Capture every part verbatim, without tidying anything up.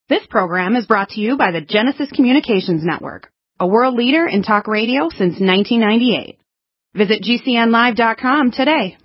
This program is brought to you by the Genesis Communications Network, a world leader in talk radio since nineteen ninety-eight. Visit G C N live dot com today.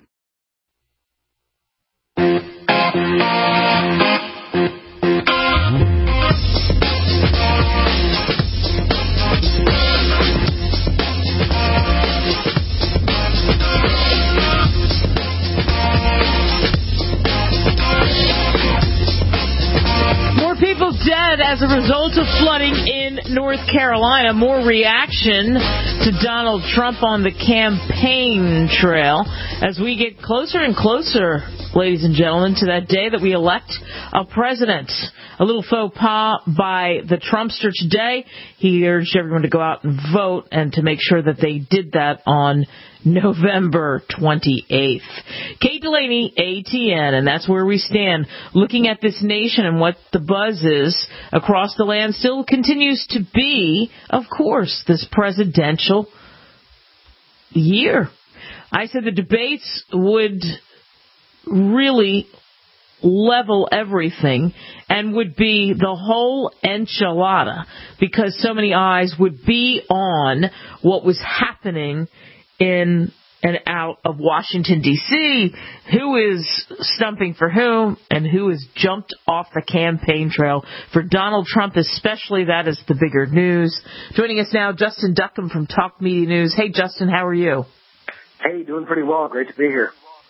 People dead as a result of flooding in North Carolina. More reaction to Donald Trump on the campaign trail as we get closer and closer, ladies and gentlemen, to that day that we elect a president. A little faux pas by the Trumpster today. He urged everyone to go out and vote and to make sure that they did that on November twenty-eighth. Kate Delaney, A T N, and that's where we stand. Looking at this nation and what the buzz is across the land still continues to be, of course, this presidential year. I said the debates would really level everything and would be the whole enchilada because so many eyes would be on what was happening in and out of Washington, D C, who is stumping for whom and who has jumped off the campaign trail for Donald Trump, especially. That is the bigger news. Joining us now, Justin Duckham from Talk Media News. Hey, Justin, how are you? Hey, doing pretty well. Great to be here.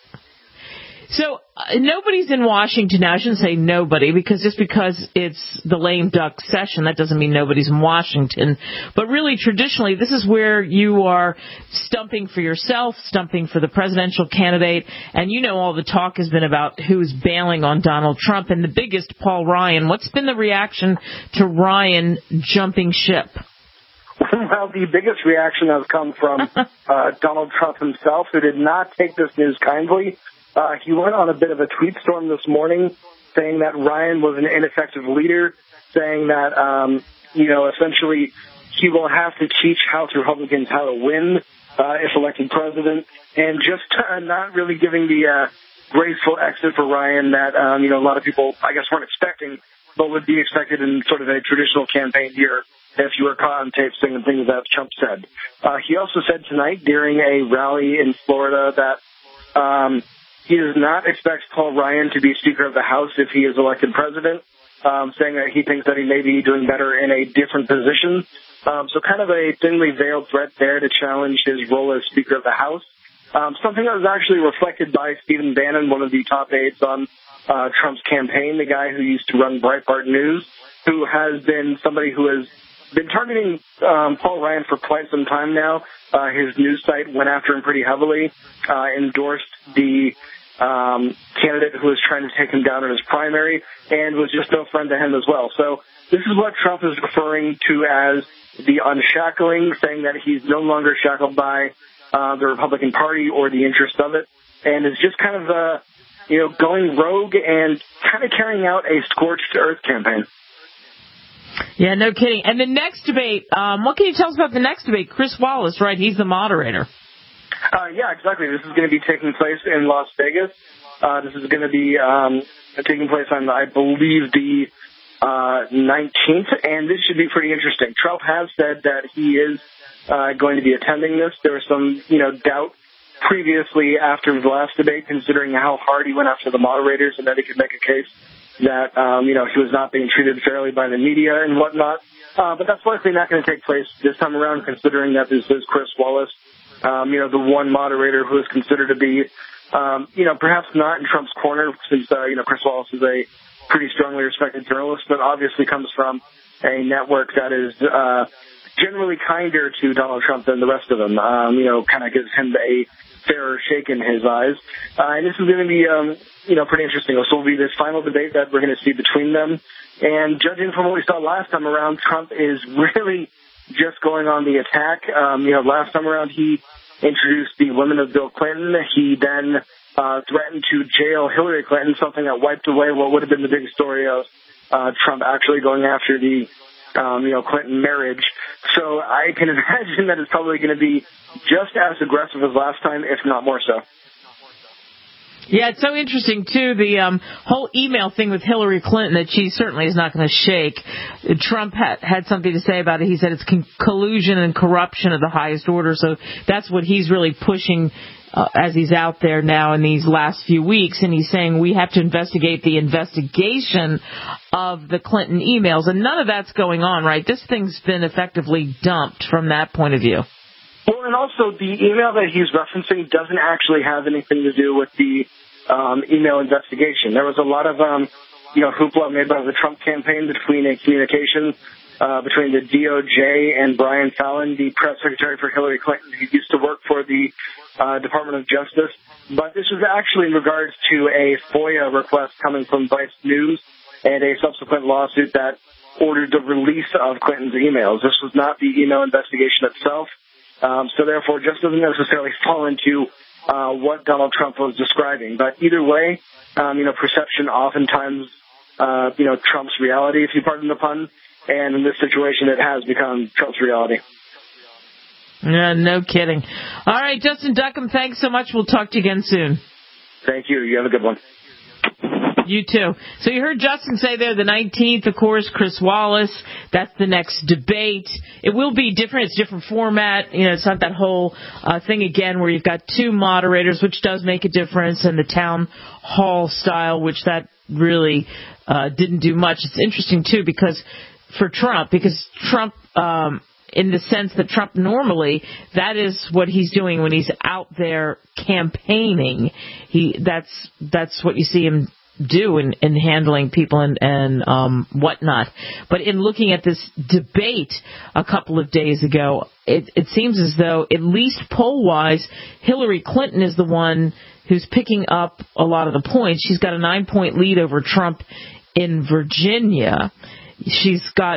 So uh, nobody's in Washington now. I shouldn't say nobody, because just because it's the lame duck session, that doesn't mean nobody's in Washington. But really, traditionally, this is where you are stumping for yourself, stumping for the presidential candidate. And you know all the talk has been about who's bailing on Donald Trump. And the biggest, Paul Ryan. What's been the reaction to Ryan jumping ship? Well, the biggest reaction has come from uh, Donald Trump himself, who did not take this news kindly. Uh, he went on a bit of a tweet storm this morning saying that Ryan was an ineffective leader, saying that, um, you know, essentially he will have to teach House Republicans how to win uh, if elected president, and just uh, not really giving the uh, graceful exit for Ryan that, um, you know, a lot of people, I guess, weren't expecting, but would be expected in sort of a traditional campaign year if you were caught on tape saying the things that Trump said. Uh, he also said tonight during a rally in Florida that um, he does not expect Paul Ryan to be Speaker of the House if he is elected president, um, saying that he thinks that he may be doing better in a different position. Um, so kind of a thinly veiled threat there to challenge his role as Speaker of the House. Um, something that was actually reflected by Stephen Bannon, one of the top aides on uh, Trump's campaign, the guy who used to run Breitbart News, who has been somebody who has been targeting um, Paul Ryan for quite some time now. Uh, his news site went after him pretty heavily, uh, endorsed the um, candidate who was trying to take him down in his primary, and was just no friend to him as well. So this is what Trump is referring to as the unshackling, saying that he's no longer shackled by uh, the Republican Party or the interest of it, and is just kind of, uh, you know, going rogue and kind of carrying out a scorched earth campaign. Yeah, no kidding. And the next debate, um, what can you tell us about the next debate? Chris Wallace, right? He's the moderator. Uh, yeah, exactly. This is going to be taking place in Las Vegas. Uh, this is going to be um, taking place on, I believe, the uh, nineteenth, and this should be pretty interesting. Trump has said that he is uh, going to be attending this. There was some, you know, doubt previously after the last debate, considering how hard he went after the moderators, and that he could make a case that, um, you know, he was not being treated fairly by the media and whatnot. Uh, but that's likely not going to take place this time around, considering that this is Chris Wallace, um, you know, the one moderator who is considered to be, um, you know, perhaps not in Trump's corner, since, uh, you know, Chris Wallace is a pretty strongly respected journalist, but obviously comes from a network that is uh, generally kinder to Donald Trump than the rest of them, um, you know, kind of gives him a fairer shake in his eyes. Uh, and this is going to be, um, you know, pretty interesting. This will be this final debate that we're going to see between them. And judging from what we saw last time around, Trump is really just going on the attack. Um, you know, last time around he introduced the women of Bill Clinton. He then uh, threatened to jail Hillary Clinton, something that wiped away what would have been the big story of uh, Trump actually going after the Um, you know, Clinton marriage. So I can imagine that it's probably going to be just as aggressive as last time, if not more so. Yeah, it's so interesting, too, the um, whole email thing with Hillary Clinton that she certainly is not going to shake. Trump had, had something to say about it. He said it's con- collusion and corruption of the highest order, so that's what he's really pushing uh, as he's out there now in these last few weeks, and he's saying we have to investigate the investigation of the Clinton emails, and none of that's going on, right? This thing's been effectively dumped from that point of view. Well, and also the email that he's referencing doesn't actually have anything to do with the um, email investigation. There was a lot of, um, you know, hoopla made by the Trump campaign between a communication uh, between the D O J and Brian Fallon, the press secretary for Hillary Clinton, who used to work for the uh, Department of Justice. But this was actually in regards to a FOIA request coming from Vice News and a subsequent lawsuit that ordered the release of Clinton's emails. This was not the email investigation itself. Um, so therefore, just doesn't necessarily fall into uh, what Donald Trump was describing. But either way, um, you know, perception oftentimes, uh, you know, Trump's reality, if you pardon the pun. And in this situation, it has become Trump's reality. Yeah, no kidding. All right, Justin Duckham, thanks so much. We'll talk to you again soon. Thank you. You have a good one. You too. So you heard Justin say there the nineteenth, of course, Chris Wallace. That's the next debate. It will be different. It's a different format. You know, it's not that whole uh, thing again where you've got two moderators, which does make a difference, and the town hall style, which that really uh, didn't do much. It's interesting, too, because for Trump, because Trump, um, in the sense that Trump normally, that is what he's doing when he's out there campaigning. He that's that's what you see him do in, in handling people and, and um, whatnot. But in looking at this debate a couple of days ago, it, it seems as though, at least poll-wise, Hillary Clinton is the one who's picking up a lot of the points. She's got a nine-point lead over Trump in Virginia. She's got,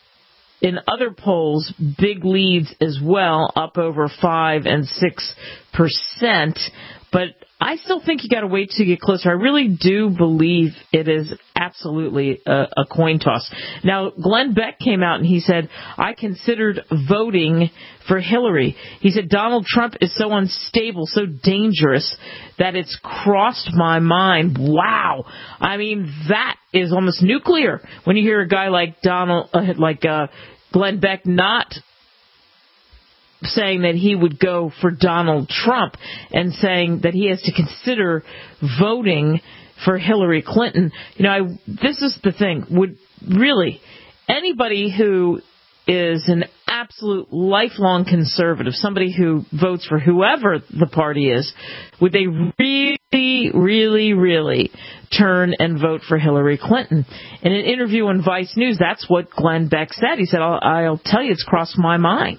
in other polls, big leads as well, up over five and six percent. But I still think you got to wait till you get closer. I really do believe it is absolutely a, a coin toss. Now, Glenn Beck came out and he said, I considered voting for Hillary. He said, Donald Trump is so unstable, so dangerous that it's crossed my mind. Wow. I mean, that is almost nuclear when you hear a guy like Donald, uh, like uh, Glenn Beck not saying that he would go for Donald Trump and saying that he has to consider voting for Hillary Clinton. You know, I, this is the thing. Would really anybody who is an absolute lifelong conservative, somebody who votes for whoever the party is, would they really, really, really turn and vote for Hillary Clinton? In an interview on Vice News, that's what Glenn Beck said. He said, I'll, I'll tell you, it's crossed my mind.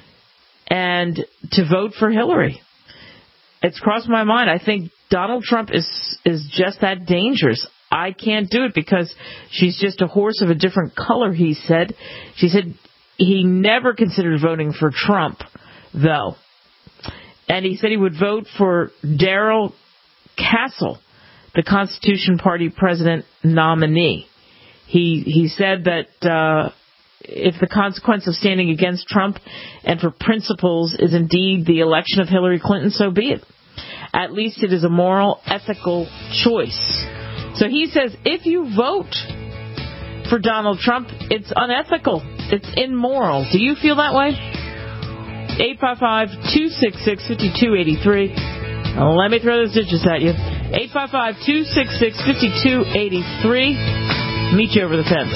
And to vote for Hillary. It's crossed my mind. I think Donald Trump is is just that dangerous. I can't do it because she's just a horse of a different color, he said. She said he never considered voting for Trump, though. And he said he would vote for Darrell Castle, the Constitution Party president nominee. He he said that uh, if the consequence of standing against Trump and for principles is indeed the election of Hillary Clinton, so be it. At least it is a moral, ethical choice. So he says if you vote for Donald Trump, it's unethical. It's immoral. Do you feel that way? eight five five, two six six, five two eight three. Let me throw those digits at you. eight five five, two six six, five two eight three. Meet you over the fence.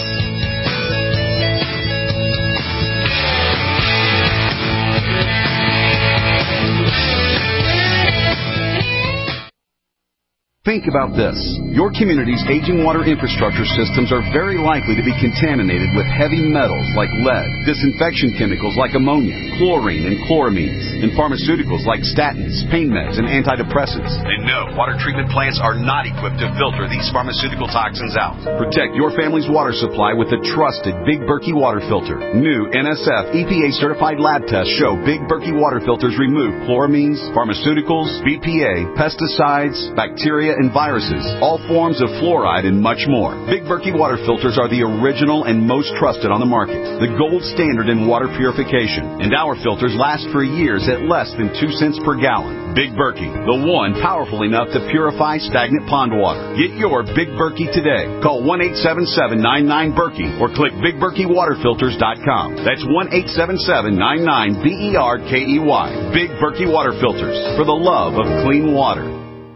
Think about this. Your community's aging water infrastructure systems are very likely to be contaminated with heavy metals like lead, disinfection chemicals like ammonia, chlorine and chloramines, and pharmaceuticals like statins, pain meds, and antidepressants. And no, water treatment plants are not equipped to filter these pharmaceutical toxins out. Protect your family's water supply with the trusted Big Berkey water filter. New N S F E P A-certified lab tests show Big Berkey water filters remove chloramines, pharmaceuticals, B P A, pesticides, bacteria, bacteria and viruses, all forms of fluoride, and much more. Big Berkey water filters are the original and most trusted on the market, the gold standard in water purification, and our filters last for years at less than two cents per gallon. Big Berkey, the one powerful enough to purify stagnant pond water. Get your Big Berkey today. Call one eight seven seven, nine nine, Berkey or click big berkey water filters dot com. That's one eight seven seven, nine nine, B E R K E Y. Big Berkey Water Filters, for the love of clean water.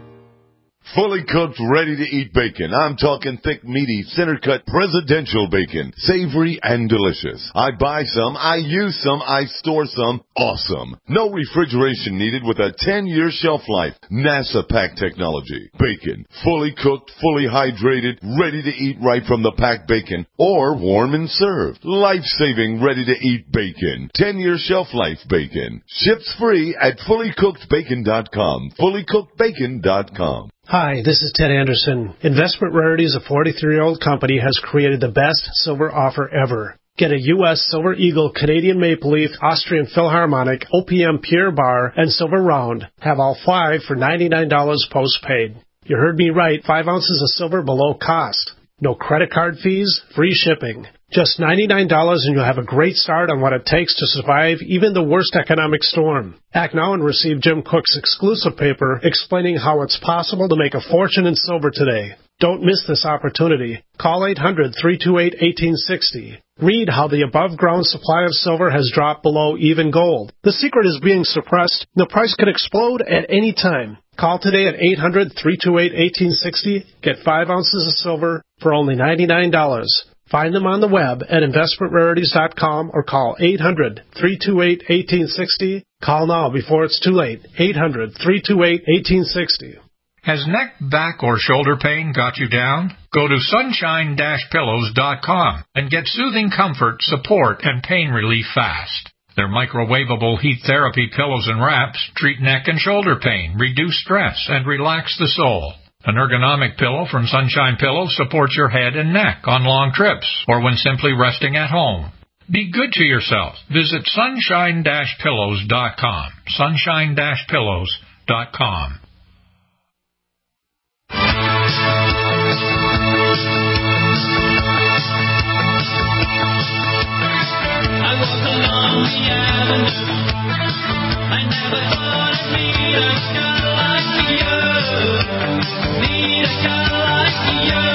Fully cooked, ready-to-eat bacon. I'm talking thick, meaty, center-cut presidential bacon. Savory and delicious. I buy some, I use some, I store some. Awesome. No refrigeration needed with a ten-year shelf life. NASA pack technology. Bacon. Fully cooked, fully hydrated, ready to eat right from the packed bacon. Or warm and served. Life-saving, ready-to-eat bacon. ten-year shelf life bacon. Ships free at fully cooked bacon dot com. fully cooked bacon dot com. Hi, this is Ted Anderson. Investment Rarities, a forty-three-year-old company, has created the best silver offer ever. Get a U S Silver Eagle, Canadian Maple Leaf, Austrian Philharmonic, O P M Pure Bar, and Silver Round. Have all five for ninety-nine dollars postpaid. You heard me right, five ounces of silver below cost. No credit card fees, free shipping. Just ninety-nine dollars and you'll have a great start on what it takes to survive even the worst economic storm. Act now and receive Jim Cook's exclusive paper explaining how it's possible to make a fortune in silver today. Don't miss this opportunity. Call eight hundred, three two eight, one eight six zero. Read how the above-ground supply of silver has dropped below even gold. The secret is being suppressed. The price could explode at any time. Call today at eight hundred, three two eight, one eight six zero. Get five ounces of silver for only ninety-nine dollars. Find them on the web at investment rarities dot com or call eight hundred, three two eight, one eight six zero. Call now before it's too late. eight hundred, three two eight, one eight six zero. Has neck, back, or shoulder pain got you down? Go to sunshine dash pillows dot com and get soothing comfort, support, and pain relief fast. Their microwavable heat therapy pillows and wraps treat neck and shoulder pain, reduce stress, and relax the soul. An ergonomic pillow from Sunshine Pillows supports your head and neck on long trips or when simply resting at home. Be good to yourself. Visit sunshine dash pillows dot com. sunshine dash pillows dot com. I walk along the avenue. I never thought I'd meet a girl like you. Meet a girl like you.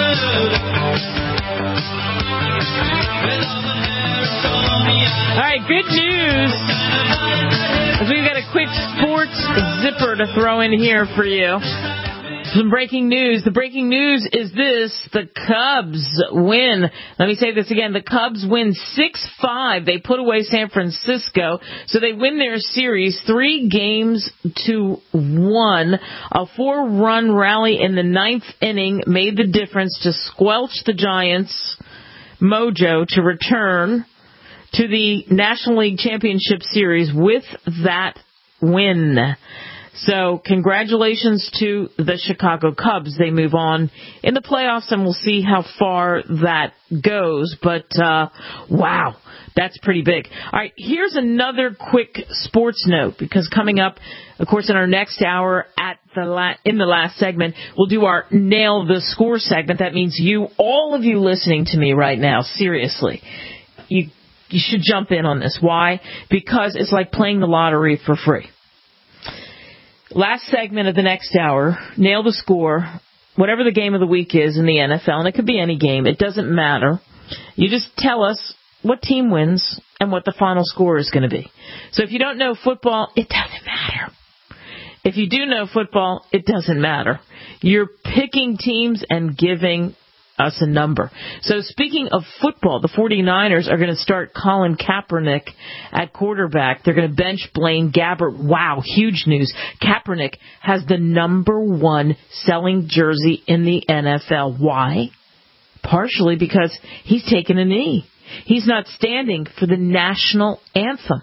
With all the hair and Tony. All right, good news. We've got a quick sports zipper to throw in here for you. Some breaking news. The breaking news is this. The Cubs win. Let me say this again. The Cubs win six five. They put away San Francisco. So they win their series three games to one. A four-run rally in the ninth inning made the difference to squelch the Giants' mojo to return to the National League Championship Series with that win. So congratulations to the Chicago Cubs. They move on in the playoffs, and we'll see how far that goes. But, uh, wow, that's pretty big. All right, here's another quick sports note, because coming up, of course, in our next hour at the la- in the last segment, we'll do our Nail the Score segment. That means you, all of you listening to me right now, seriously, you, you should jump in on this. Why? Because it's like playing the lottery for free. Last segment of the next hour, Nail the Score, whatever the game of the week is in the N F L, and it could be any game, it doesn't matter. You just tell us what team wins and what the final score is going to be. So if you don't know football, it doesn't matter. If you do know football, it doesn't matter. You're picking teams and giving us a number. So speaking of football, the 49ers are going to start Colin Kaepernick at quarterback. They're going to bench Blaine Gabbert. Wow, huge news. Kaepernick has the number one selling jersey in the N F L. Why? Partially because he's taken a knee. He's not standing for the national anthem.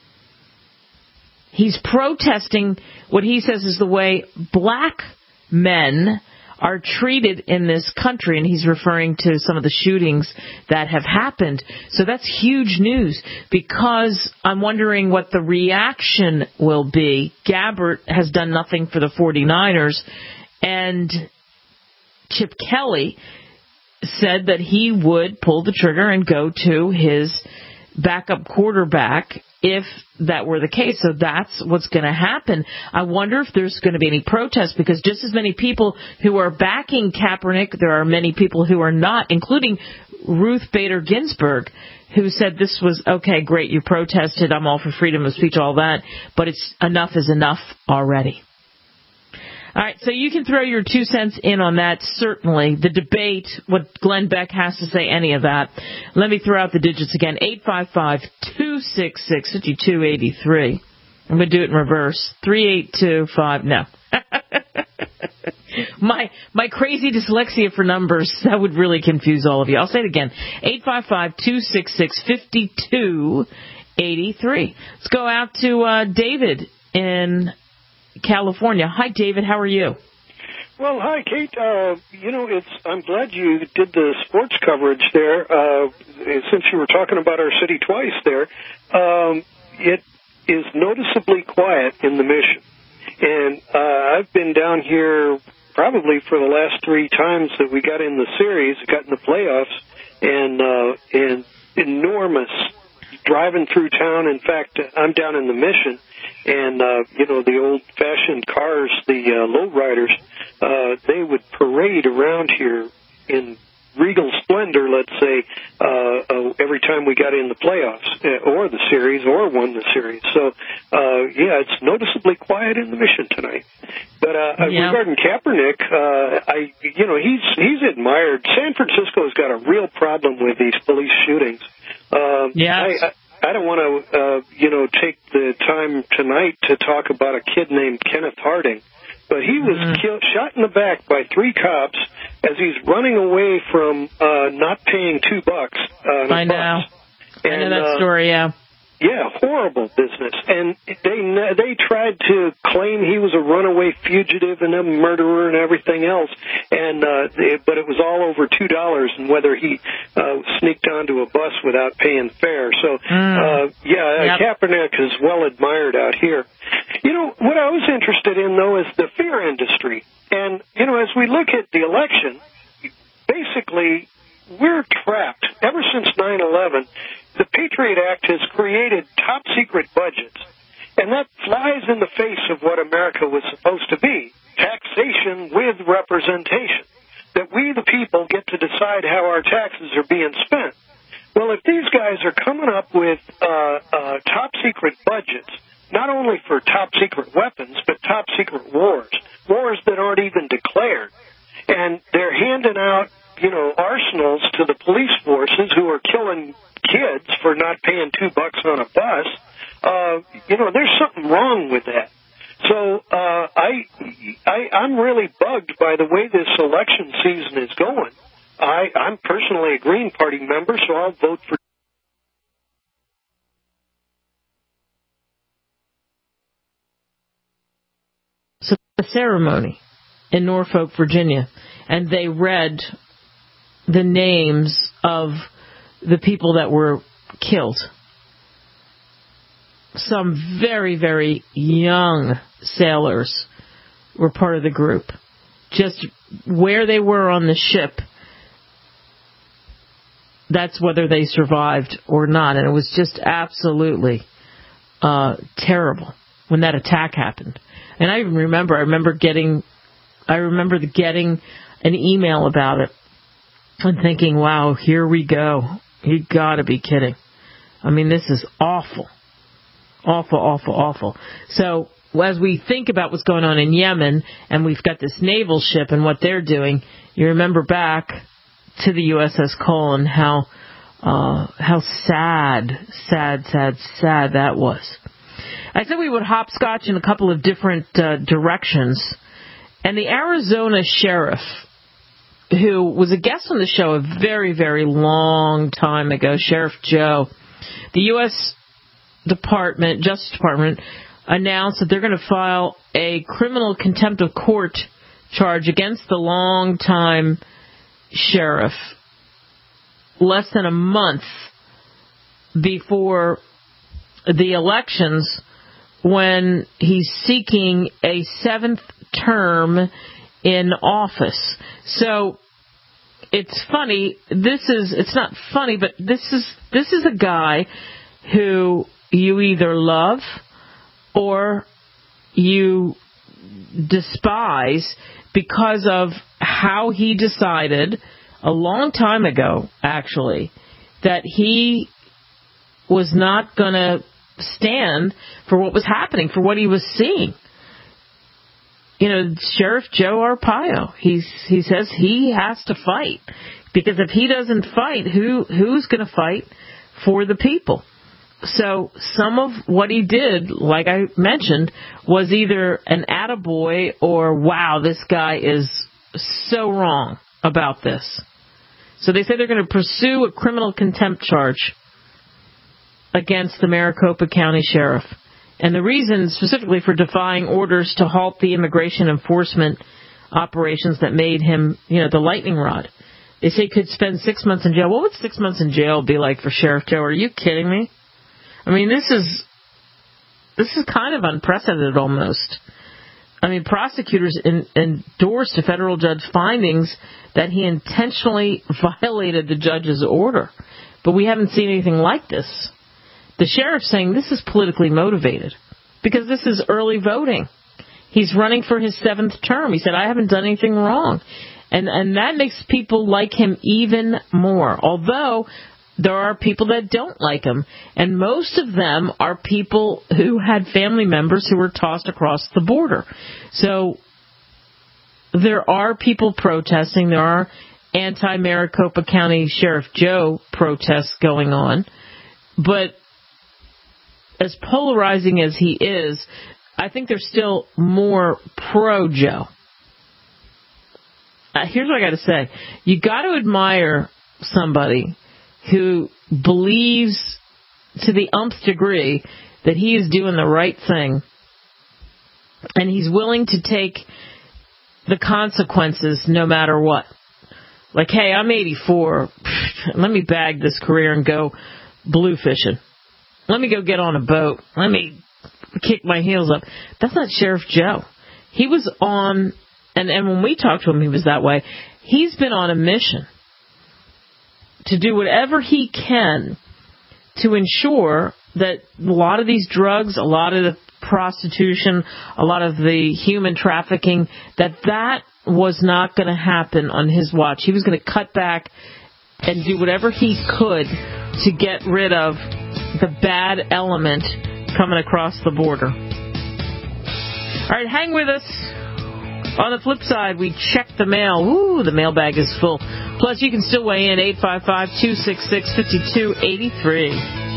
He's protesting what he says is the way black men are treated in this country, and he's referring to some of the shootings that have happened. So that's huge news, because I'm wondering what the reaction will be. Gabbert has done nothing for the 49ers, and Chip Kelly said that he would pull the trigger and go to his backup quarterback if that were the case. So that's what's going to happen. I wonder if there's going to be any protests, because just as many people who are backing Kaepernick, there are many people who are not, including Ruth Bader Ginsburg, who said this was, okay, great, you protested, I'm all for freedom of speech, all that, but it's enough is enough already. All right, so you can throw your two cents in on that, certainly. The debate, what Glenn Beck has to say, any of that. Let me throw out the digits again, eight five five, two six six, five two eight three. I'm going to do it in reverse, three eight two five, no. my my crazy dyslexia for numbers, that would really confuse all of you. I'll say it again, eight five five, two six six, five two eight three. Let's go out to uh, David in California. Hi, David. How are you? Well, hi, Kate. Uh, you know, it's. I'm glad you did the sports coverage there. Uh, since you were talking about our city twice there, um, it is noticeably quiet in the Mission. And uh, I've been down here probably for the last three times that we got in the series, got in the playoffs, and uh, and enormous driving through town. In fact, I'm down in the Mission, and, uh, you know, the old-fashioned cars, the uh, lowriders, uh, they would parade around here in regal splendor, let's say, uh, uh, every time we got in the playoffs, uh, or the series, or won the series. So, uh, yeah, it's noticeably quiet in the Mission tonight. But uh, yeah. regarding Kaepernick, uh, I, you know, he's he's admired. San Francisco's got a real problem with these police shootings. Um, yeah. I, I, I don't want to, uh, you know, take the time tonight to talk about a kid named Kenneth Harding, but he was mm-hmm. killed, shot in the back by three cops as he's running away from uh, not paying two bucks. Uh, I know. And, I know that uh, story. Yeah. Yeah, horrible business. And they they tried to claim he was a runaway fugitive and a murderer and everything else, and uh, they, but it was all over two dollars, and whether he uh, sneaked onto a bus without paying fare. So, mm. uh, yeah, yep. Kaepernick is well admired out here. You know, what I was interested in, though, is the fear industry. And, you know, as we look at the election, basically, we're trapped. Ever since nine eleven, the Patriot Act has created top-secret budgets, and that flies in the face of what America was supposed to be, taxation with representation, that we, the people, get to decide how our taxes are being spent. Well, if these guys are coming up with uh, uh, top-secret budgets, not only for top-secret weapons, but top-secret wars, wars that aren't even declared, and they're handing out, you know, arsenals to the police forces who are killing kids for not paying two bucks on a bus, uh, you know, there's something wrong with that. So uh, I, I, I'm really bugged by the way this election season is going. I, I'm personally a Green Party member, so I'll vote for. So the ceremony in Norfolk, Virginia, and they read the names of the people that were killed. Some very, very young sailors were part of the group. Just where they were on the ship, that's whether they survived or not. And it was just absolutely uh, terrible when that attack happened. And I even remember, I remember getting, I remember getting an email about it and thinking, wow, here we go. You gotta be kidding. I mean, this is awful. Awful, awful, awful. So, as we think about what's going on in Yemen, and we've got this naval ship and what they're doing, you remember back to the U S S Cole and how, uh, how sad, sad, sad, sad that was. I said we would hopscotch in a couple of different uh, directions. And the Arizona sheriff, who was a guest on the show a very, very long time ago, Sheriff Joe, the U S Department, Justice Department, announced that they're going to file a criminal contempt of court charge against the longtime sheriff less than a month before the elections, when he's seeking a seventh term in office. So it's funny. This is it's not funny, but this is this is a guy who you either love or you despise because of how he decided a long time ago, actually, that he was not going to stand for what was happening, for what he was seeing. You know, Sheriff Joe Arpaio, he's, he says he has to fight, because if he doesn't fight, who who's going to fight for the people? So some of what he did, like I mentioned, was either an attaboy or, wow, this guy is so wrong about this. So they say they're going to pursue a criminal contempt charge against the Maricopa County Sheriff. And the reason specifically for defying orders to halt the immigration enforcement operations that made him, you know, the lightning rod. They say he could spend six months in jail. What would six months in jail be like for Sheriff Joe? Are you kidding me? I mean, this is this is kind of unprecedented almost. I mean, prosecutors in, endorsed a federal judge findings that he intentionally violated the judge's order. But we haven't seen anything like this. The sheriff's saying this is politically motivated because this is early voting. He's running for his seventh term. He said, I haven't done anything wrong. And and that makes people like him even more, although there are people that don't like him. And most of them are people who had family members who were tossed across the border. So there are people protesting. There are anti-Maricopa County Sheriff Joe protests going on. But as polarizing as he is, I think there's still more pro-Joe. Uh, here's what I got to say. You got to admire somebody who believes to the umpth degree that he is doing the right thing, and he's willing to take the consequences no matter what. Like, hey, I'm eighty-four. Let me bag this career and go blue fishing. Let me go get on a boat. Let me kick my heels up. That's not Sheriff Joe. He was on, and, and when we talked to him, he was that way. He's been on a mission to do whatever he can to ensure that a lot of these drugs, a lot of the prostitution, a lot of the human trafficking, that that was not going to happen on his watch. He was going to cut back and do whatever he could to get rid of the bad element coming across the border. All right, hang with us. On the flip side, we check the mail. Ooh, the mailbag is full. Plus, you can still weigh in eight five five, two six six, five two eight three.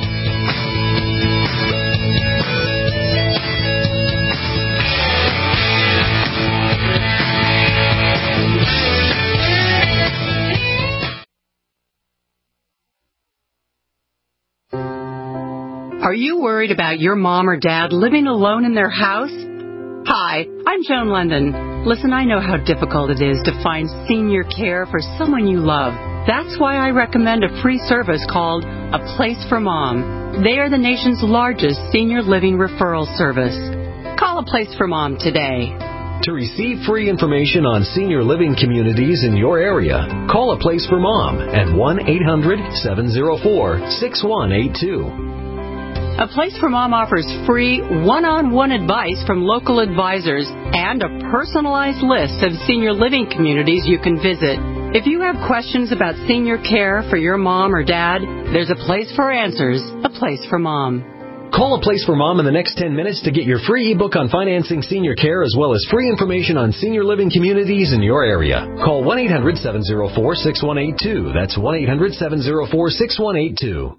Are you worried about your mom or dad living alone in their house? Hi, I'm Joan London. Listen, I know how difficult it is to find senior care for someone you love. That's why I recommend a free service called A Place for Mom. They are the nation's largest senior living referral service. Call A Place for Mom today. To receive free information on senior living communities in your area, call A Place for Mom at one eight hundred, seven oh four, six one eight two. A Place for Mom offers free one-on-one advice from local advisors and a personalized list of senior living communities you can visit. If you have questions about senior care for your mom or dad, there's a place for answers, A Place for Mom. Call A Place for Mom in the next ten minutes to get your free ebook on financing senior care as well as free information on senior living communities in your area. Call one eight hundred, seven oh four, six one eight two. That's one eight hundred, seven oh four, six one eight two.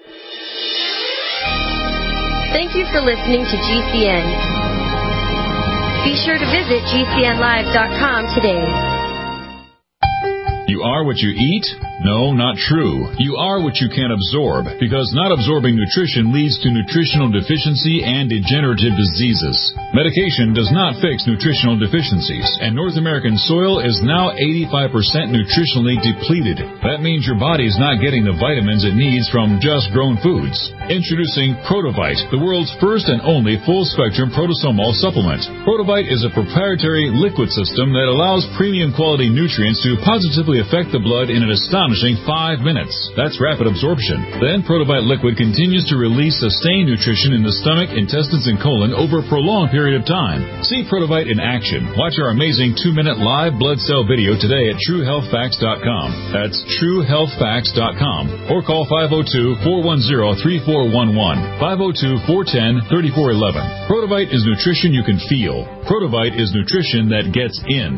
Thank you for listening to G C N. Be sure to visit G C N live dot com today. You are what you eat. No, not true. You are what you can absorb, because not absorbing nutrition leads to nutritional deficiency and degenerative diseases. Medication does not fix nutritional deficiencies, and North American soil is now eighty-five percent nutritionally depleted. That means your body's not getting the vitamins it needs from just grown foods. Introducing Protovite, the world's first and only full-spectrum protosomal supplement. Protovite is a proprietary liquid system that allows premium quality nutrients to positively affect the blood in an astonishing five minutes. That's rapid absorption. Then Protovite liquid continues to release sustained nutrition in the stomach, intestines, and colon over a prolonged period of time. See Protovite in action. Watch our amazing two-minute live blood cell video today at true health facts dot com. That's true health facts dot com. Or call five oh two, four one zero, three four one one, five oh two, four one zero, three four one one. Protovite is nutrition you can feel. Protovite is nutrition that gets in.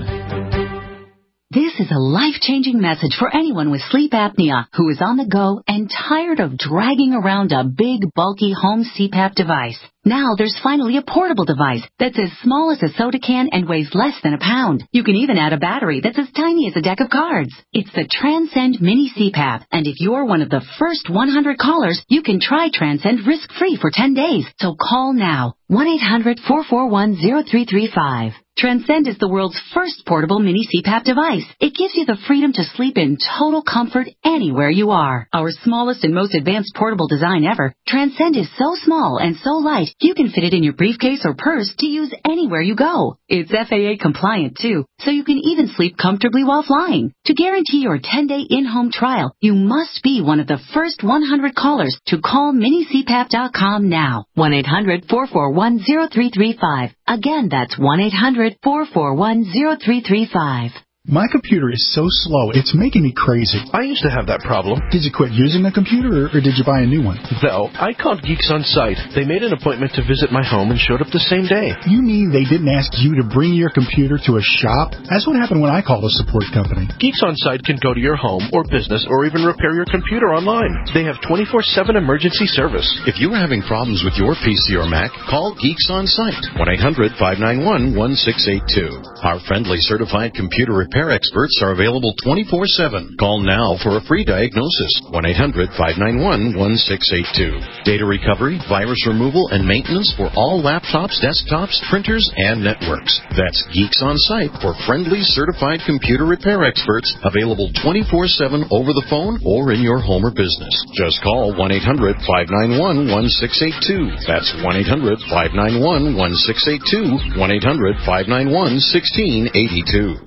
This is a life-changing message for anyone with sleep apnea who is on the go and tired of dragging around a big, bulky home C PAP device. Now there's finally a portable device that's as small as a soda can and weighs less than a pound. You can even add a battery that's as tiny as a deck of cards. It's the Transcend Mini C PAP, and if you're one of the first one hundred callers, you can try Transcend risk-free for ten days. So call now, one eight hundred, four four one, zero three three five. Transcend is the world's first portable mini C PAP device. It gives you the freedom to sleep in total comfort anywhere you are. Our smallest and most advanced portable design ever, Transcend is so small and so light, you can fit it in your briefcase or purse to use anywhere you go. It's F A A compliant too, so you can even sleep comfortably while flying. To guarantee your ten-day in-home trial, you must be one of the first one hundred callers to call mini C PAP dot com now. one eight hundred, four four one, zero three three five. Again, that's one eight hundred, four four one, zero three three five. My computer is so slow, it's making me crazy. I used to have that problem. Did you quit using the computer, or, or did you buy a new one? No, I called Geeks On Site. They made an appointment to visit my home and showed up the same day. You mean they didn't ask you to bring your computer to a shop? That's what happened when I called a support company. Geeks On Site can go to your home or business or even repair your computer online. They have twenty-four seven emergency service. If you are having problems with your P C or Mac, call Geeks On Site, one eight hundred, five nine one, one six eight two. Our friendly certified computer repair experts are available twenty-four seven. Call now for a free diagnosis, one eight hundred, five nine one, one six eight two. Data recovery, virus removal, and maintenance for all laptops, desktops, printers, and networks. That's Geeks On Site for friendly certified computer repair experts, available twenty-four seven over the phone or in your home or business. Just call one eight hundred, five nine one, one six eight two. That's one eight hundred, five nine one, one six eight two, one eight hundred, five nine one, one six eight two.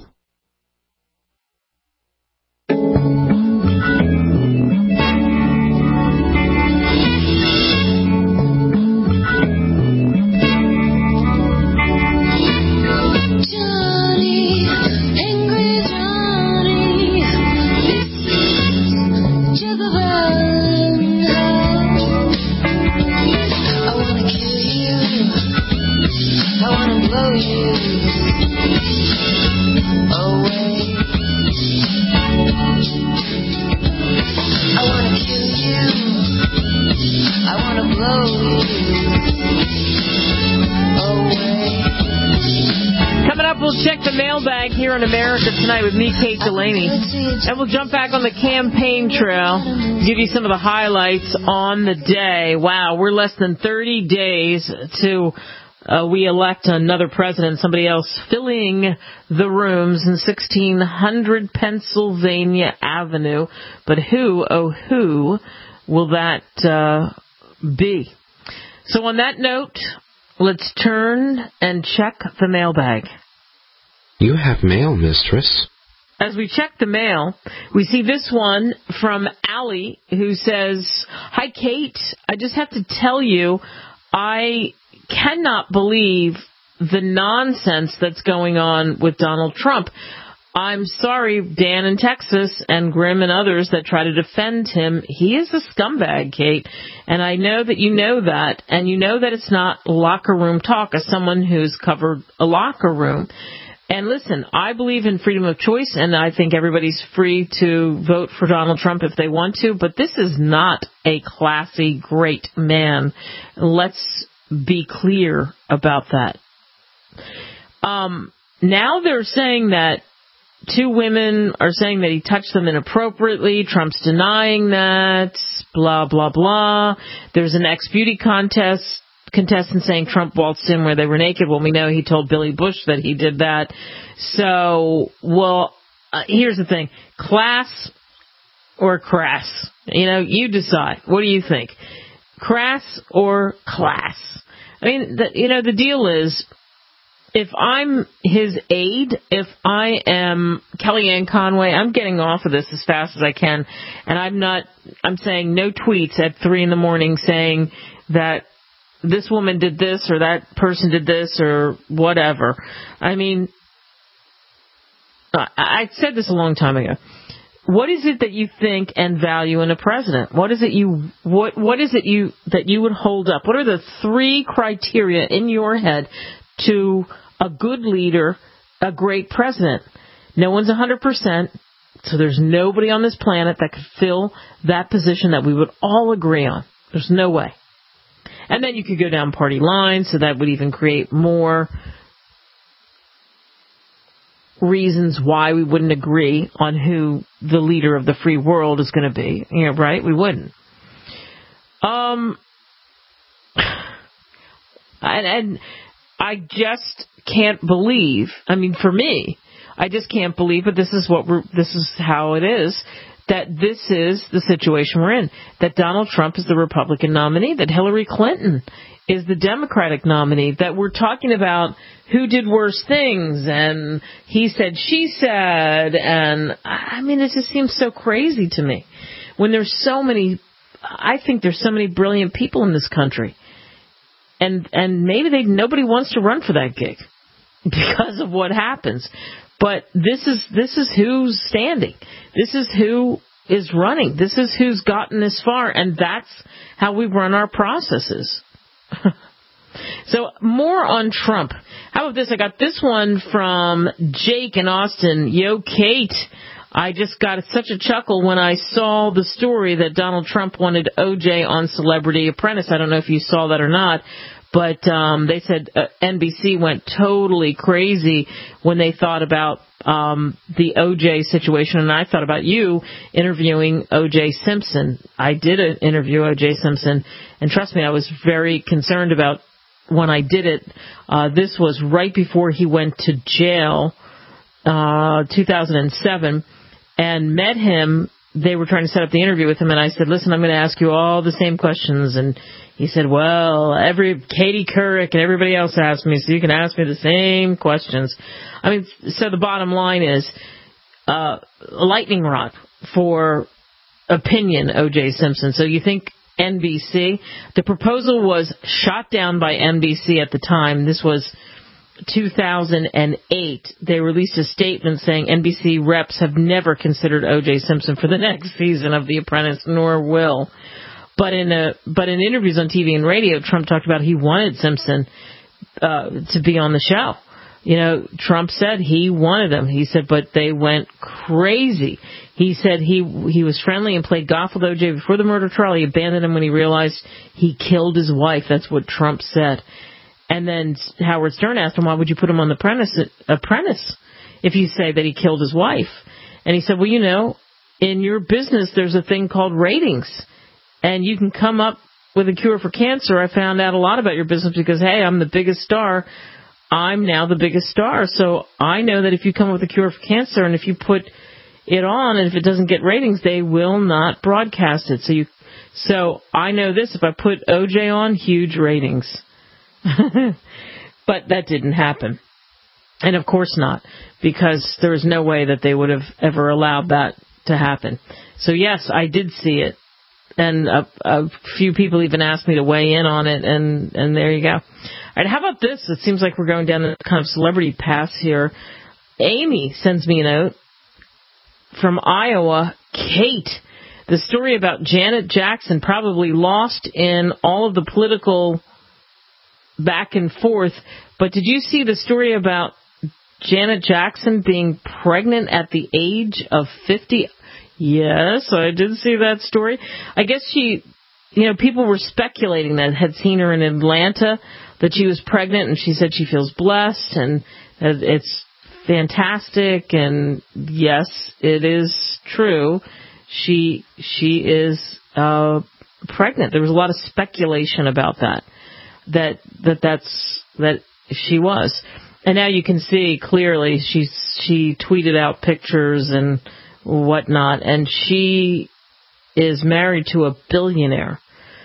Check the mailbag here in America Tonight with me, Kate Delaney. And we'll jump back on the campaign trail, give you some of the highlights on the day. Wow, we're less than thirty days to uh, we elect another president, somebody else filling the rooms in sixteen hundred Pennsylvania Avenue. But who, oh who, will that uh, be? So on that note, let's turn and check the mailbag. You have mail, mistress. As we check the mail, we see this one from Allie, who says, "Hi, Kate. I just have to tell you, I cannot believe the nonsense that's going on with Donald Trump. I'm sorry, Dan in Texas and Grimm and others that try to defend him. He is a scumbag, Kate. And I know that you know that, and you know that it's not locker room talk as someone who's covered a locker room. And listen, I believe in freedom of choice, and I think everybody's free to vote for Donald Trump if they want to, but this is not a classy, great man. Let's be clear about that. Um, now they're saying that two women are saying that he touched them inappropriately. Trump's denying that. Blah, blah, blah. There's an ex-beauty contest contestant saying Trump waltzed in where they were naked. Well, we know he told Billy Bush that he did that. So, well, uh, here's the thing. Class or crass? You know, you decide. What do you think? Crass or class? I mean, the, you know, the deal is, if I'm his aide, if I am Kellyanne Conway, I'm getting off of this as fast as I can. And I'm not, I'm saying no tweets at three in the morning saying that this woman did this or that person did this or whatever. I mean, I said this a long time ago. What is it that you think and value in a president? What is it you what what is it you that you would hold up? What are the three criteria in your head to a good leader, a great president? No one's one hundred percent, so there's nobody on this planet that could fill that position that we would all agree on. There's no way. And then you could go down party lines, so that would even create more reasons why we wouldn't agree on who the leader of the free world is going to be. You know, right? We wouldn't. Um, and, and I just can't believe, I mean, for me, I just can't believe, but this is what we're, this is how it is, that this is the situation we're in, that Donald Trump is the Republican nominee, that Hillary Clinton is the Democratic nominee, that we're talking about who did worse things, and he said, she said, and I mean, it just seems so crazy to me when there's so many, I think there's so many brilliant people in this country, and and maybe they nobody wants to run for that gig because of what happens. But this is this is who's standing. This is who is running. This is who's gotten this far, and that's how we run our processes. So more on Trump. How about this? I got this one from Jake in Austin. Yo, Kate. I just got such a chuckle when I saw the story that Donald Trump wanted O J on Celebrity Apprentice. I don't know if you saw that or not. But um, they said uh, N B C went totally crazy when they thought about um, the O J situation. And I thought about you interviewing O J Simpson. I did a, interview O J Simpson. And trust me, I was very concerned about when I did it. Uh, this was right before he went to jail, uh, two thousand seven, and met him. They were trying to set up the interview with him. And I said, listen, I'm going to ask you all the same questions. And he said, well, every Katie Couric and everybody else asked me, so you can ask me the same questions. I mean, so the bottom line is uh, a lightning rod for opinion, O J Simpson. So you think N B C? The proposal was shot down by N B C at the time. This was two thousand eight. They released a statement saying N B C reps have never considered O J Simpson for the next season of The Apprentice, nor will. But in a but in interviews on T V and radio, Trump talked about he wanted Simpson uh, to be on the show. You know, Trump said he wanted him. He said, but they went crazy. He said he he was friendly and played golf with O J before the murder trial. He abandoned him when he realized he killed his wife. That's what Trump said. And then Howard Stern asked him, why would you put him on the apprentice, apprentice if you say that he killed his wife? And he said, well, you know, in your business, there's a thing called ratings. And you can come up with a cure for cancer. I found out a lot about your business because, hey, I'm the biggest star. I'm now the biggest star. So I know that if you come up with a cure for cancer and if you put it on and if it doesn't get ratings, they will not broadcast it. So you, so I know this. If I put O J on, huge ratings. But that didn't happen. And of course not, because there was no way that they would have ever allowed that to happen. So yes, I did see it. And a, a few people even asked me to weigh in on it, and, and there you go. All right, how about this? It seems like we're going down a kind of celebrity path here. Amy sends me a note from Iowa. Kate, the story about Janet Jackson probably lost in all of the political back and forth, but did you see the story about Janet Jackson being pregnant at the age of fifty? Yes, I did see that story. I guess she, you know, people were speculating that had seen her in Atlanta, that she was pregnant, and she said she feels blessed, and it's fantastic, and yes, it is true. She she is uh, pregnant. There was a lot of speculation about that. That that that's that she was, and now you can see clearly. She she tweeted out pictures and whatnot, and she is married to a billionaire.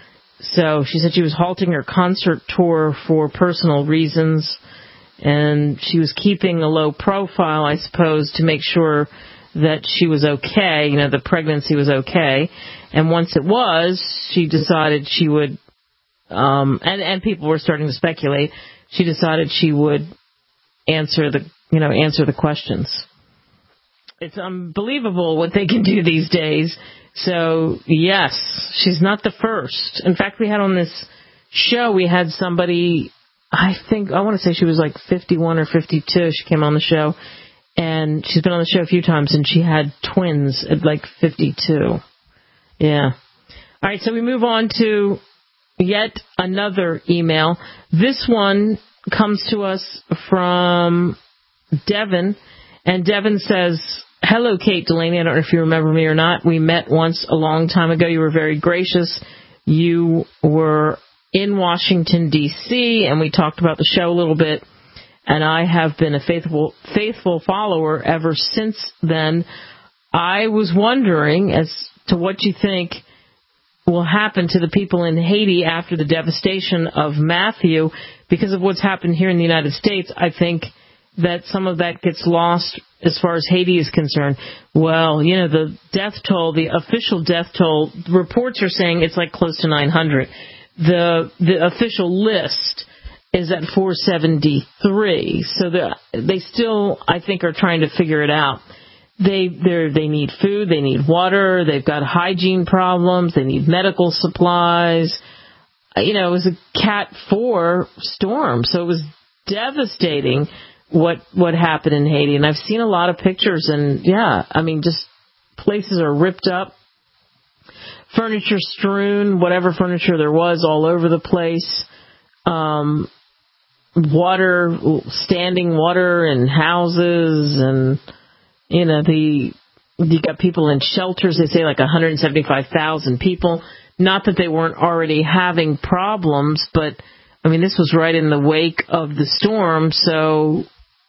So she said she was halting her concert tour for personal reasons, and she was keeping a low profile, I suppose, to make sure that she was okay, you know, the pregnancy was okay. And once it was, she decided she would, um, and, and people were starting to speculate, she decided she would answer the, you know, answer the questions. It's unbelievable what they can do these days. So, yes, she's not the first. In fact, we had on this show, we had somebody, I think, I want to say she was like fifty-one or fifty-two. She came on the show, and she's been on the show a few times, and she had twins at like fifty-two. Yeah. All right, so we move on to yet another email. This one comes to us from Devin, and Devin says, hello, Kate Delaney. I don't know if you remember me or not. We met once a long time ago. You were very gracious. You were in Washington, D C, and we talked about the show a little bit, and I have been a faithful faithful follower ever since then. I was wondering as to what you think will happen to the people in Haiti after the devastation of Matthew. Because of what's happened here in the United States, I think that some of that gets lost as far as Haiti is concerned. Well, you know, the death toll, the official death toll, reports are saying it's like close to nine hundred. The the official list is at four seventy-three. So the, they still, I think, are trying to figure it out. They they they need food, they need water, they've got hygiene problems, they need medical supplies. You know, it was a Cat four storm, so it was devastating what what happened in Haiti. And I've seen a lot of pictures, and yeah, I mean, just places are ripped up, furniture strewn, whatever furniture there was all over the place, um, water, standing water in houses, and you know, the you got people in shelters. They say like one hundred seventy-five thousand people. Not that they weren't already having problems, but I mean, this was right in the wake of the storm, so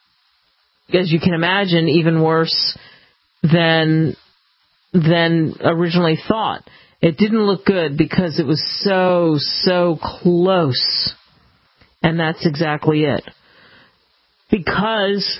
as you can imagine, even worse than than originally thought. It didn't look good because it was so, so close. And that's exactly it. Because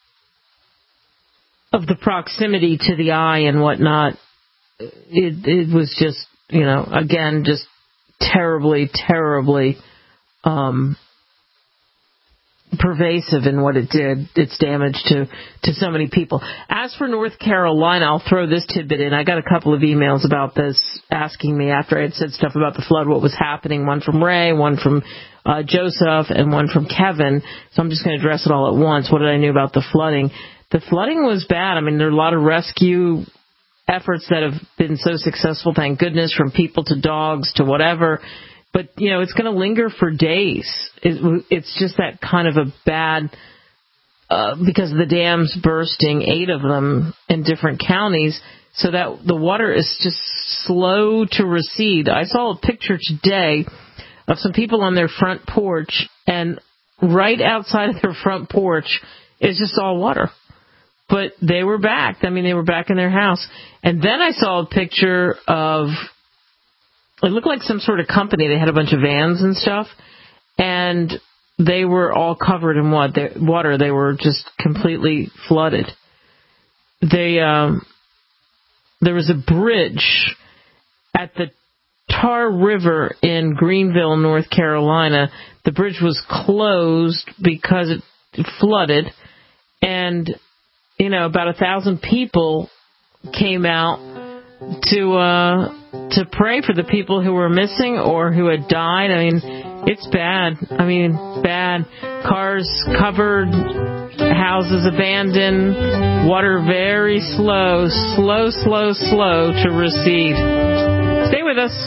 of the proximity to the eye and whatnot, it, it was just, you know, again, just terribly, terribly um, pervasive in what it did, its damage to, to so many people. As for North Carolina, I'll throw this tidbit in. I got a couple of emails about this asking me after I had said stuff about the flood, what was happening. One from Ray, one from uh, Joseph, and one from Kevin. So I'm just going to address it all at once. What did I know about the flooding? The flooding was bad. I mean, there are a lot of rescue efforts that have been so successful, thank goodness, from people to dogs to whatever. But, you know, it's going to linger for days. It, it's just that kind of a bad, uh, because of the dams bursting, eight of them in different counties, so that the water is just slow to recede. I saw a picture today of some people on their front porch, and right outside of their front porch is just all water. But they were back. I mean, they were back in their house. And then I saw a picture of, it looked like some sort of company. They had a bunch of vans and stuff, and they were all covered in what? water. They were just completely flooded. They, um, there was a bridge at the Tar River in Greenville, North Carolina. The bridge was closed because it flooded, and you know, about a thousand people came out to uh, to pray for the people who were missing or who had died. I mean, it's bad. I mean, bad. Cars covered, houses abandoned, water very slow, slow, slow, slow to recede. Stay with us.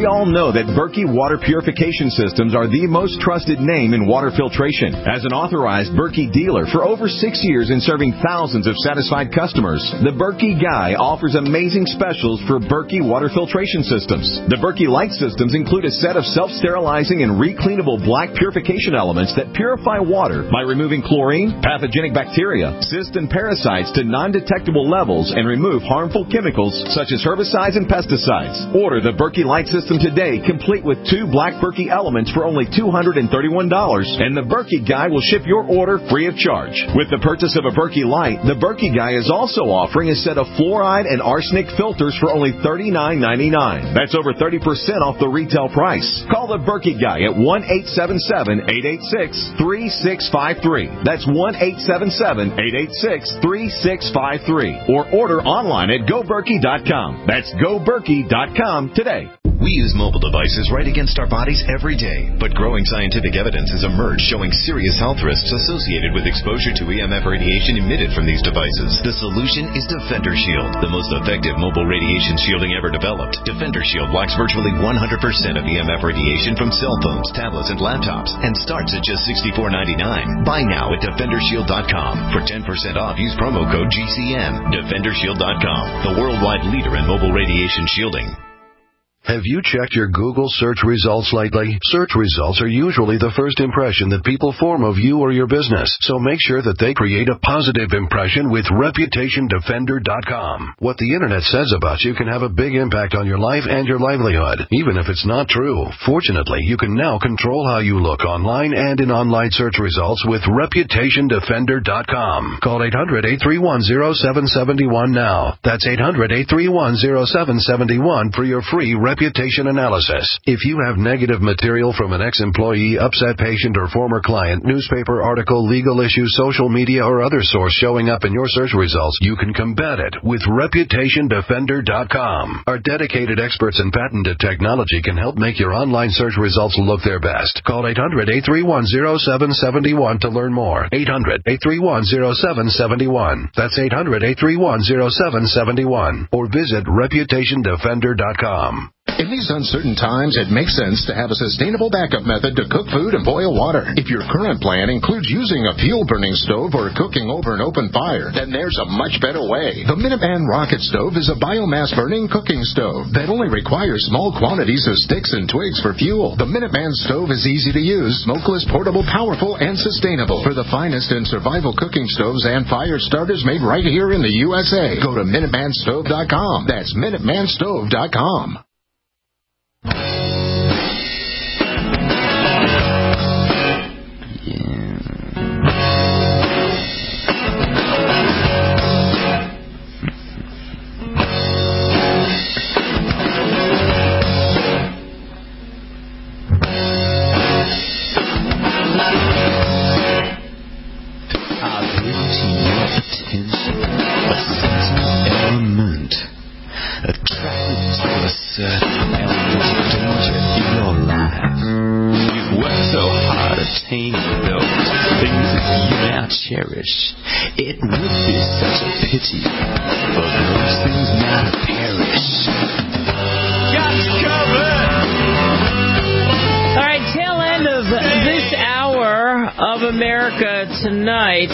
all know that Berkey Water Purification Systems are the most trusted name in water filtration. As an authorized Berkey dealer for over six years and serving thousands of satisfied customers, the Berkey Guy offers amazing specials for Berkey water filtration systems. The Berkey Light systems include a set of self-sterilizing and recleanable black purification elements that purify water by removing chlorine, pathogenic bacteria, cysts, and parasites to non-detectable levels and remove harmful chemicals such as herbicides and pesticides. Order the Berkey Light system today, complete with two black Berkey elements for only two hundred thirty-one dollars, and the Berkey Guy will ship your order free of charge. With the purchase of a Berkey Light, the Berkey Guy is also offering a set of fluoride and arsenic filters for only thirty-nine ninety-nine. That's over thirty percent off the retail price. Call the Berkey Guy at one eight seven seven, eight eight six, three six five three. That's one eight seven seven, eight eight six, three six five three. Or order online at go berkey dot com. That's go berkey dot com today. We use mobile devices right against our bodies every day, but growing scientific evidence has emerged showing serious health risks associated with exposure to E M F radiation emitted from these devices. The solution is Defender Shield, the most effective mobile radiation shielding ever developed. Defender Shield blocks virtually one hundred percent of E M F radiation from cell phones, tablets, and laptops, and starts at just sixty-four ninety-nine. Buy now at defender shield dot com. For ten percent off, use promo code G C N. defender shield dot com, the worldwide leader in mobile radiation shielding. Have you checked your Google search results lately? Search results are usually the first impression that people form of you or your business, so make sure that they create a positive impression with reputation defender dot com. What the internet says about you can have a big impact on your life and your livelihood, even if it's not true. Fortunately, you can now control how you look online and in online search results with reputation defender dot com. Call eight hundred, eight three one, zero seven seven one now. That's eight hundred, eight three one, zero seven seven one for your free reputation analysis. If you have negative material from an ex-employee, upset patient, or former client, newspaper article, legal issue, social media, or other source showing up in your search results, you can combat it with reputation defender dot com. Our dedicated experts in patented technology can help make your online search results look their best. Call eight hundred, eight three one, zero seven seven one to learn more. eight hundred, eight three one, zero seven seven one. That's eight hundred, eight three one, zero seven seven one. Or visit reputation defender dot com. In these uncertain times, it makes sense to have a sustainable backup method to cook food and boil water. If your current plan includes using a fuel-burning stove or cooking over an open fire, then there's a much better way. The Minuteman Rocket Stove is a biomass-burning cooking stove that only requires small quantities of sticks and twigs for fuel. The Minuteman Stove is easy to use, smokeless, portable, powerful, and sustainable. For the finest in survival cooking stoves and fire starters made right here in the U S A, go to minuteman stove dot com. That's minuteman stove dot com. Cherish. It would be such a pity for those things not to perish. Got you covered. All right, tail end of this hour of America Tonight.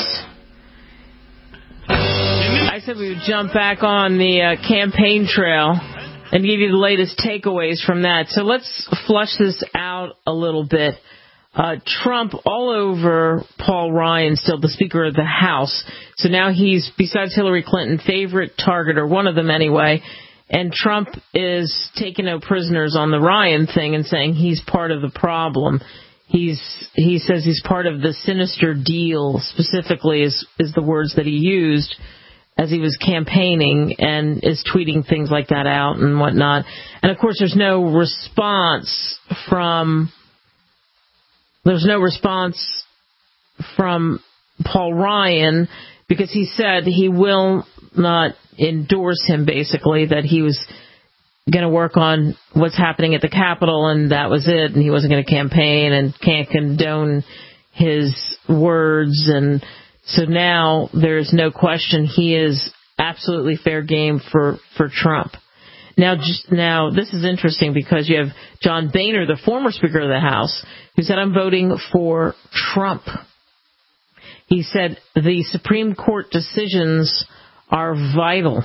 I said we would jump back on the uh, campaign trail and give you the latest takeaways from that. So let's flush this out a little bit. Uh, Trump all over Paul Ryan, still the Speaker of the House. So now he's, besides Hillary Clinton, favorite target, or one of them anyway. And Trump is taking no prisoners on the Ryan thing and saying he's part of the problem. He's he says he's part of the sinister deal, specifically is is the words that he used as he was campaigning, and is tweeting things like that out and whatnot. And of course, there's no response from. There's no response from Paul Ryan because he said he will not endorse him, basically, that he was going to work on what's happening at the Capitol and that was it, and he wasn't going to campaign and can't condone his words. And so now there's no question he is absolutely fair game for, for Trump. Now, just, now, this is interesting because you have John Boehner, the former Speaker of the House, who said, I'm voting for Trump. He said the Supreme Court decisions are vital.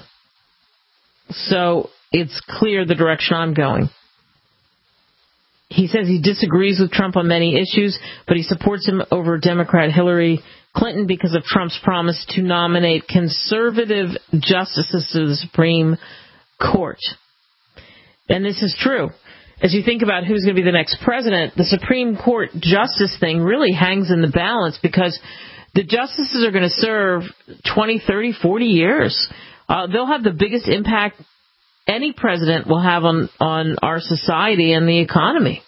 So it's clear the direction I'm going. He says he disagrees with Trump on many issues, but he supports him over Democrat Hillary Clinton because of Trump's promise to nominate conservative justices to the Supreme Court. And this is true. As you think about who's going to be the next president, the Supreme Court justice thing really hangs in the balance because the justices are going to serve twenty, thirty, forty years. Uh, they'll have the biggest impact any president will have on, on our society and the economy.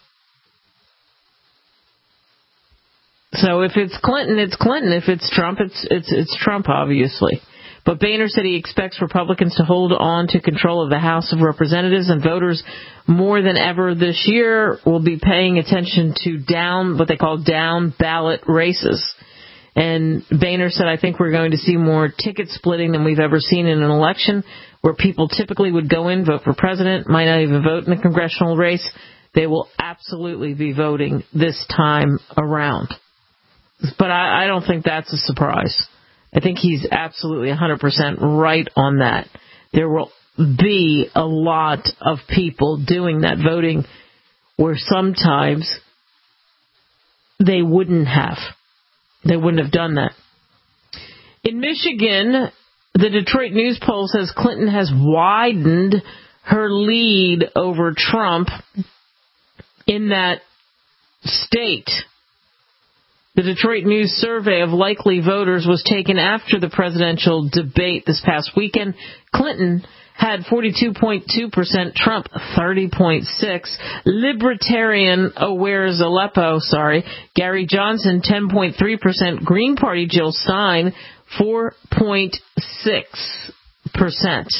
So if it's Clinton, it's Clinton. If it's Trump, it's it's it's Trump, obviously. But Boehner said he expects Republicans to hold on to control of the House of Representatives, and voters more than ever this year will be paying attention to down, what they call down ballot races. And Boehner said, I think we're going to see more ticket splitting than we've ever seen in an election, where people typically would go in, vote for president, might not even vote in a congressional race. They will absolutely be voting this time around. But I, I don't think that's a surprise. I think he's absolutely one hundred percent right on that. There will be a lot of people doing that voting where sometimes they wouldn't have. They wouldn't have done that. In Michigan, the Detroit News poll says Clinton has widened her lead over Trump in that state. The Detroit News survey of likely voters was taken after the presidential debate this past weekend. Clinton had forty-two point two percent, Trump thirty point six percent. Libertarian Aware Aleppo, sorry, Gary Johnson ten point three percent. Green Party Jill Stein four point six percent.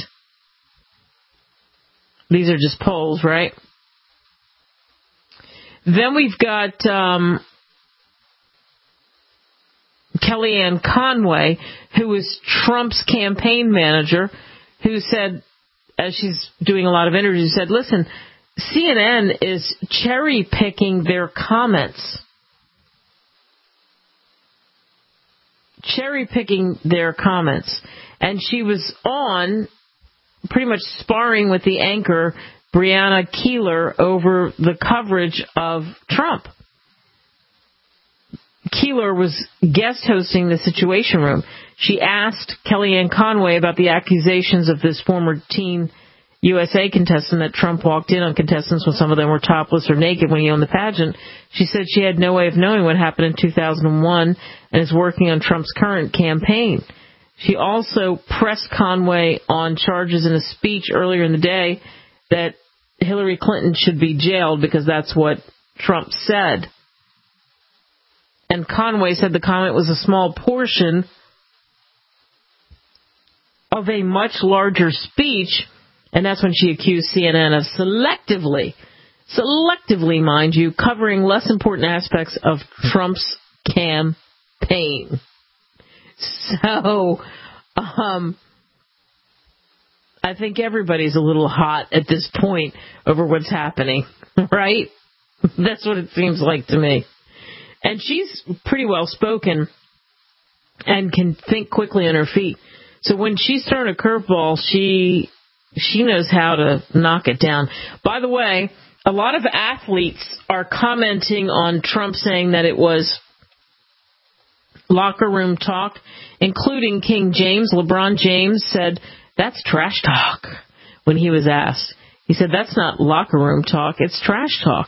These are just polls, right? Then we've got um, Kellyanne Conway, who is Trump's campaign manager, who said, as she's doing a lot of interviews, said, listen, C N N is cherry-picking their comments. Cherry-picking their comments. And she was on, pretty much sparring with the anchor, Brianna Keeler, over the coverage of Trump. Keeler was guest hosting the Situation Room. She asked Kellyanne Conway about the accusations of this former Teen U S A contestant that Trump walked in on contestants when some of them were topless or naked when he owned the pageant. She said she had no way of knowing what happened in two thousand one and is working on Trump's current campaign. She also pressed Conway on charges in a speech earlier in the day that Hillary Clinton should be jailed because that's what Trump said. And Conway said the comment was a small portion of a much larger speech, and that's when she accused C N N of selectively, selectively, mind you, covering less important aspects of Trump's campaign. So, um, I think everybody's a little hot at this point over what's happening, right? That's what it seems like to me. And she's pretty well spoken and can think quickly on her feet. So when she's thrown a curveball, she she knows how to knock it down. By the way, a lot of athletes are commenting on Trump saying that it was locker room talk, including King James. LeBron James said, that's trash talk when he was asked. He said, that's not locker room talk, it's trash talk.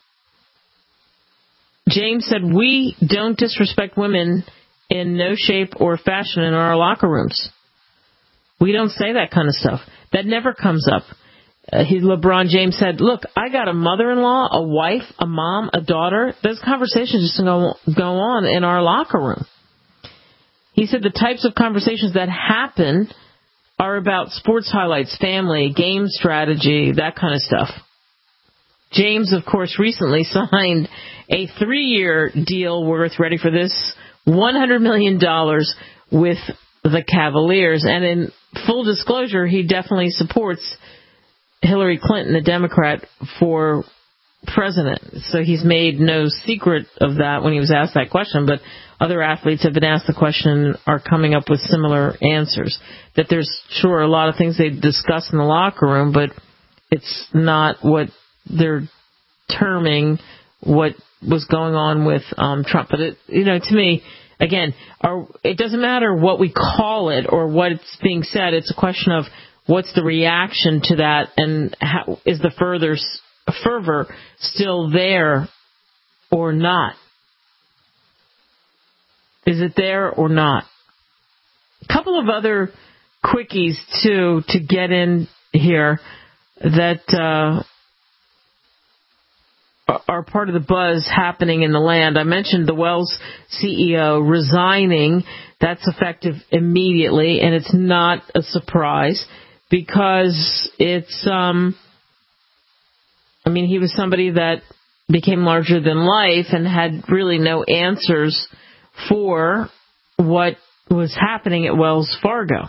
James said, we don't disrespect women in no shape or fashion in our locker rooms. We don't say that kind of stuff. That never comes up. Uh, he, LeBron James said, look, I got a mother-in-law, a wife, a mom, a daughter. Those conversations just go, go on in our locker room. He said the types of conversations that happen are about sports highlights, family, game strategy, that kind of stuff. James, of course, recently signed a three-year deal worth, ready for this, one hundred million dollars with the Cavaliers. And in full disclosure, he definitely supports Hillary Clinton, a Democrat, for president. So he's made no secret of that when he was asked that question, but other athletes have been asked the question and are coming up with similar answers. That there's, sure, a lot of things they discuss in the locker room, but it's not what they're terming what was going on with um, Trump. But, it, you know, to me, again, our, it doesn't matter what we call it or what's being said. It's a question of what's the reaction to that, and how, is the further fervor still there or not? Is it there or not? A couple of other quickies, too, to get in here that uh, are part of the buzz happening in the land. I mentioned the Wells C E O resigning. That's effective immediately, and it's not a surprise because it's, um, I mean, he was somebody that became larger than life and had really no answers for what was happening at Wells Fargo.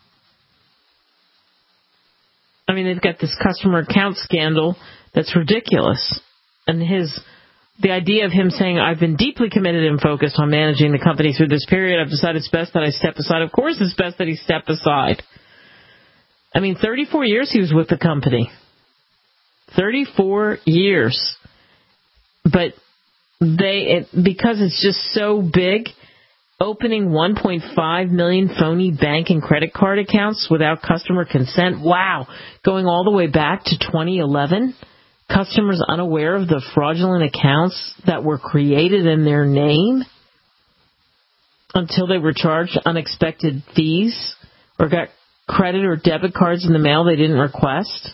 I mean, they've got this customer account scandal that's ridiculous. And his, the idea of him saying, I've been deeply committed and focused on managing the company through this period. I've decided it's best that I step aside. Of course it's best that he step aside. I mean, thirty-four years he was with the company. thirty-four years. But they, it, because it's just so big, opening one point five million phony bank and credit card accounts without customer consent. Wow. Going all the way back to twenty eleven. Customers unaware of the fraudulent accounts that were created in their name until they were charged unexpected fees or got credit or debit cards in the mail they didn't request.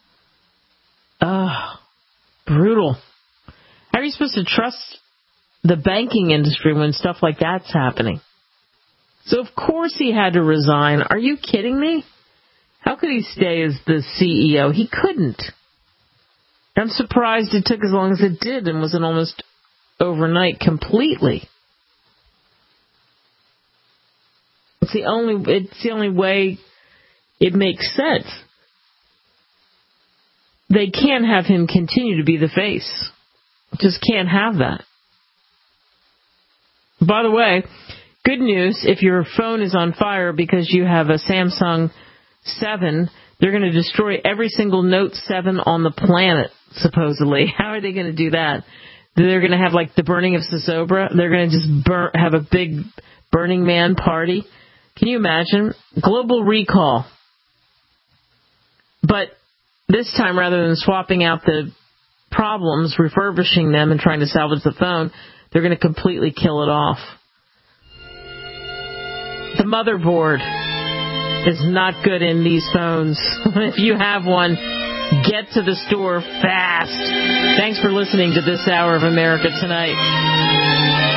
Oh, brutal. How are you supposed to trust the banking industry when stuff like that's happening? So, of course, he had to resign. Are you kidding me? How could he stay as the C E O? He couldn't. I'm surprised it took as long as it did and wasn't almost overnight completely. It's the only, it's the only way it makes sense. They can't have him continue to be the face. Just can't have that. By the way, good news, if your phone is on fire because you have a Samsung seven, they're going to destroy every single Note seven on the planet, supposedly. How are they going to do that? They're going to have, like, the burning of Sosobra. They're going to just burn, have a big Burning Man party. Can you imagine? Global recall. But this time, rather than swapping out the problems, refurbishing them and trying to salvage the phone, they're going to completely kill it off. The motherboard is not good in these phones. If you have one, get to the store fast. Thanks for listening to this hour of America Tonight.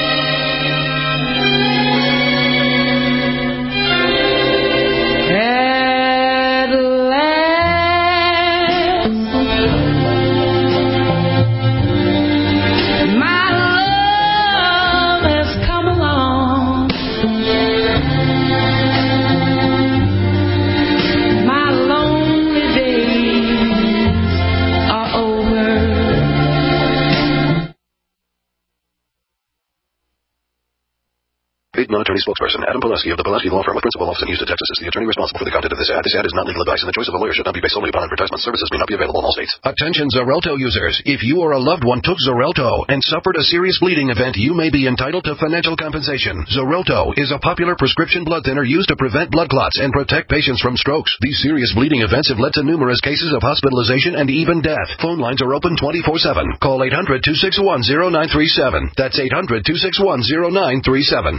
Paid non-attorney spokesperson Adam Pulaski of the Pulaski Law Firm with principal office in Houston, Texas is the attorney responsible for the content of this ad. This ad is not legal advice, and the choice of a lawyer should not be based solely upon advertisement. Services may not be available in all states. Attention Xarelto users. If you or a loved one took Xarelto and suffered a serious bleeding event, you may be entitled to financial compensation. Xarelto is a popular prescription blood thinner used to prevent blood clots and protect patients from strokes. These serious bleeding events have led to numerous cases of hospitalization and even death. Phone lines are open twenty-four seven. Call eight hundred, two six one, zero nine three seven. That's eight hundred, two six one, zero nine three seven.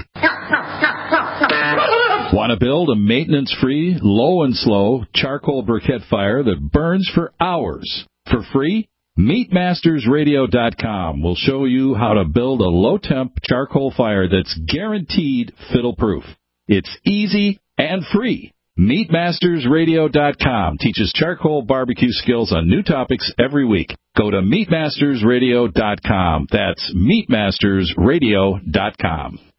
Want to build a maintenance-free, low and slow charcoal briquette fire that burns for hours for free? meat masters radio dot com will show you how to build a low-temp charcoal fire that's guaranteed fiddle-proof. It's easy and free. meat masters radio dot com teaches charcoal barbecue skills on new topics every week. Go to meat masters radio dot com. That's meat masters radio dot com.